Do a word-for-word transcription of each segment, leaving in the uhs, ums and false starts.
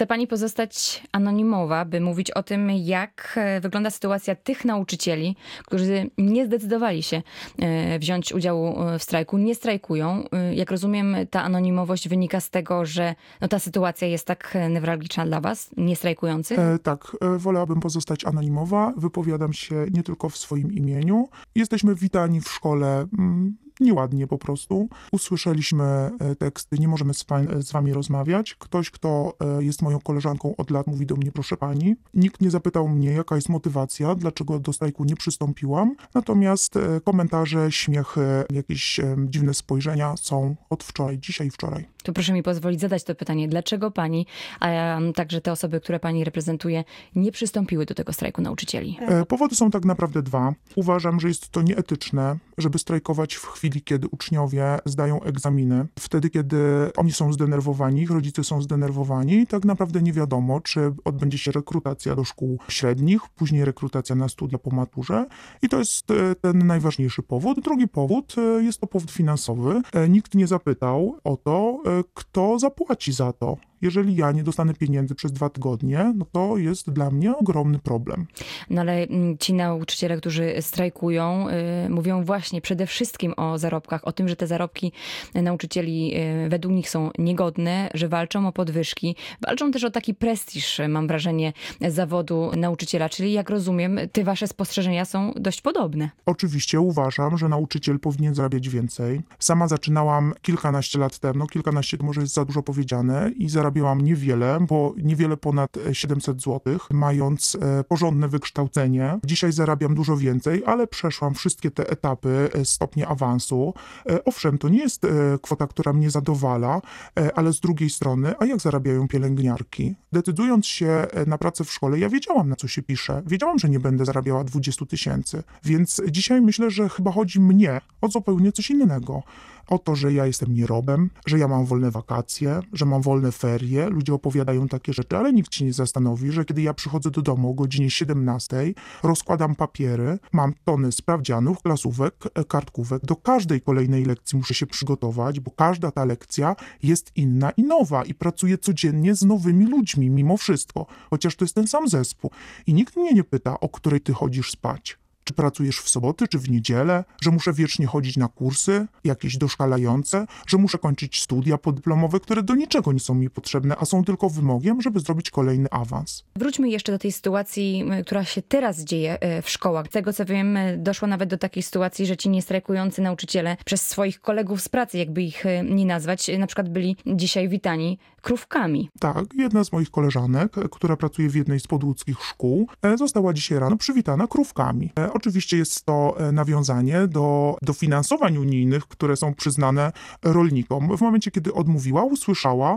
chce pani pozostać anonimowa, by mówić o tym, jak wygląda sytuacja tych nauczycieli, którzy nie zdecydowali się wziąć udziału w strajku, nie strajkują. Jak rozumiem, ta anonimowość wynika z tego, że no, ta sytuacja jest tak newralgiczna dla was, nie strajkujących? E, tak, e, wolałabym pozostać anonimowa. Wypowiadam się nie tylko w swoim imieniu. Jesteśmy witani w szkole mm, nieładnie po prostu. Usłyszeliśmy teksty, nie możemy z, pań, z wami rozmawiać. Ktoś, kto jest moją koleżanką od lat, mówi do mnie, proszę pani. Nikt nie zapytał mnie, jaka jest motywacja, dlaczego do strajku nie przystąpiłam. Natomiast komentarze, śmiechy, jakieś dziwne spojrzenia są od wczoraj, dzisiaj i wczoraj. To proszę mi pozwolić zadać to pytanie. Dlaczego pani, a także te osoby, które pani reprezentuje, nie przystąpiły do tego strajku nauczycieli? Powody są tak naprawdę dwa. Uważam, że jest to nieetyczne, żeby strajkować w chwili, kiedy uczniowie zdają egzaminy. Wtedy, kiedy oni są zdenerwowani, ich rodzice są zdenerwowani, tak naprawdę nie wiadomo, czy odbędzie się rekrutacja do szkół średnich, później rekrutacja na studia po maturze. I to jest ten najważniejszy powód. Drugi powód jest to powód finansowy. Nikt nie zapytał o to, kto zapłaci za to. Jeżeli ja nie dostanę pieniędzy przez dwa tygodnie, no to jest dla mnie ogromny problem. No ale ci nauczyciele, którzy strajkują, yy, mówią właśnie przede wszystkim o zarobkach, o tym, że te zarobki nauczycieli yy, według nich są niegodne, że walczą o podwyżki. Walczą też o taki prestiż, mam wrażenie, zawodu nauczyciela. Czyli jak rozumiem, te wasze spostrzeżenia są dość podobne. Oczywiście uważam, że nauczyciel powinien zarabiać więcej. Sama zaczynałam kilkanaście lat temu, kilkanaście to może jest za dużo powiedziane i zarabiałam niewiele, bo niewiele ponad siedemset złotych, mając porządne wykształcenie. Dzisiaj zarabiam dużo więcej, ale przeszłam wszystkie te etapy, stopnie awansu. Owszem, to nie jest kwota, która mnie zadowala, ale z drugiej strony, a jak zarabiają pielęgniarki? Decydując się na pracę w szkole, ja wiedziałam, na co się pisze. Wiedziałam, że nie będę zarabiała dwadzieścia tysięcy. Więc dzisiaj myślę, że chyba chodzi mnie o zupełnie coś innego. O to, że ja jestem nierobem, że ja mam wolne wakacje, że mam wolne ferie. Ludzie opowiadają takie rzeczy, ale nikt się nie zastanowi, że kiedy ja przychodzę do domu o godzinie siedemnastej, rozkładam papiery, mam tony sprawdzianów, klasówek, kartkówek. Do każdej kolejnej lekcji muszę się przygotować, bo każda ta lekcja jest inna i nowa i pracuję codziennie z nowymi ludźmi, mimo wszystko, chociaż to jest ten sam zespół. I nikt mnie nie pyta, o której ty chodzisz spać. Czy pracujesz w soboty, czy w niedzielę, że muszę wiecznie chodzić na kursy, jakieś doszkalające, że muszę kończyć studia podyplomowe, które do niczego nie są mi potrzebne, a są tylko wymogiem, żeby zrobić kolejny awans. Wróćmy jeszcze do tej sytuacji, która się teraz dzieje w szkołach. Z tego co wiem, doszło nawet do takiej sytuacji, że ci niestrajkujący nauczyciele przez swoich kolegów z pracy, jakby ich nie nazwać, na przykład byli dzisiaj witani krówkami. Tak, jedna z moich koleżanek, która pracuje w jednej z podłódzkich szkół, została dzisiaj rano przywitana krówkami. Oczywiście jest to nawiązanie do dofinansowań unijnych, które są przyznane rolnikom. W momencie, kiedy odmówiła, usłyszała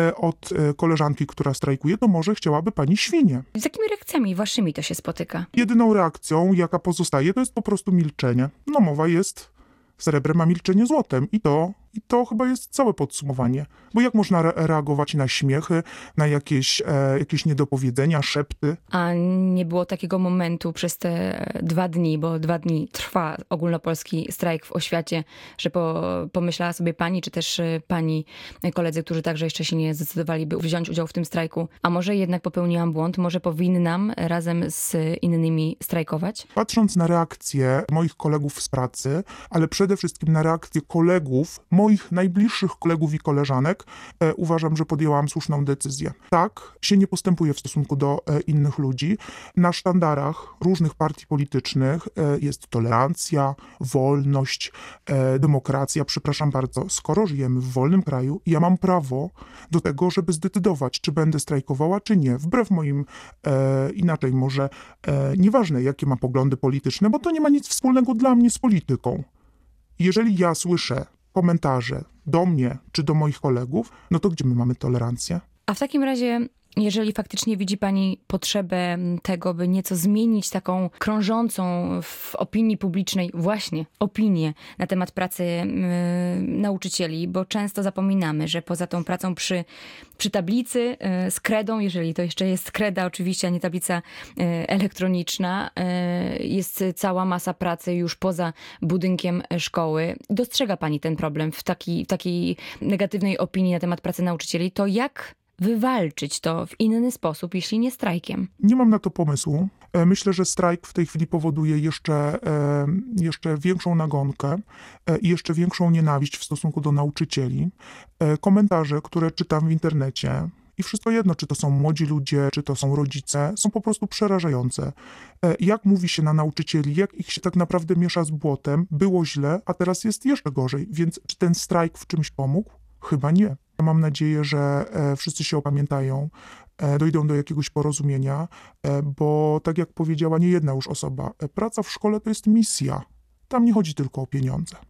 od koleżanki, która strajkuje, to może chciałaby pani świnie. Z jakimi reakcjami waszymi to się spotyka? Jedyną reakcją, jaka pozostaje, to jest po prostu milczenie. No mowa jest srebrem, a milczenie złotem. I to, i to chyba jest całe podsumowanie. Bo jak można re- reagować na śmiechy, na jakieś, e, jakieś niedopowiedzenia, szepty? A nie było takiego momentu przez te dwa dni, bo dwa dni trwa ogólnopolski strajk w oświacie, że po, pomyślała sobie pani, czy też pani koledzy, którzy także jeszcze się nie zdecydowali, by wziąć udział w tym strajku, a może jednak popełniłam błąd, może powinnam razem z innymi strajkować? Patrząc na reakcje moich kolegów z pracy, ale przede wszystkim na reakcje kolegów, moich najbliższych kolegów i koleżanek, e, uważam, że podjęłam słuszną decyzję. Tak się nie postępuje w stosunku do e, innych ludzi. Na sztandarach różnych partii politycznych e, jest tolerancja, wolność, e, demokracja. Przepraszam bardzo, skoro żyjemy w wolnym kraju, ja mam prawo do tego, żeby zdecydować, czy będę strajkowała, czy nie. Wbrew moim, e, inaczej może, e, nieważne jakie ma poglądy polityczne, bo to nie ma nic wspólnego dla mnie z polityką. Jeżeli ja słyszę komentarze do mnie czy do moich kolegów, no to gdzie my mamy tolerancję? A w takim razie, jeżeli faktycznie widzi pani potrzebę tego, by nieco zmienić taką krążącą w opinii publicznej właśnie opinię na temat pracy yy, nauczycieli, bo często zapominamy, że poza tą pracą przy, przy tablicy yy, z kredą, jeżeli to jeszcze jest kreda oczywiście, a nie tablica yy, elektroniczna, yy, jest cała masa pracy już poza budynkiem szkoły. Dostrzega pani ten problem w, taki, w takiej negatywnej opinii na temat pracy nauczycieli, to jak wywalczyć to w inny sposób, jeśli nie strajkiem? Nie mam na to pomysłu. E, Myślę, że strajk w tej chwili powoduje jeszcze, e, jeszcze większą nagonkę e, i jeszcze większą nienawiść w stosunku do nauczycieli. E, Komentarze, które czytam w internecie, i wszystko jedno, czy to są młodzi ludzie, czy to są rodzice, są po prostu przerażające. E, Jak mówi się na nauczycieli, jak ich się tak naprawdę miesza z błotem, było źle, a teraz jest jeszcze gorzej, więc czy ten strajk w czymś pomógł? Chyba nie. Ja mam nadzieję, że e, wszyscy się opamiętają, e, dojdą do jakiegoś porozumienia, e, bo tak jak powiedziała niejedna już osoba, e, praca w szkole to jest misja. Tam nie chodzi tylko o pieniądze.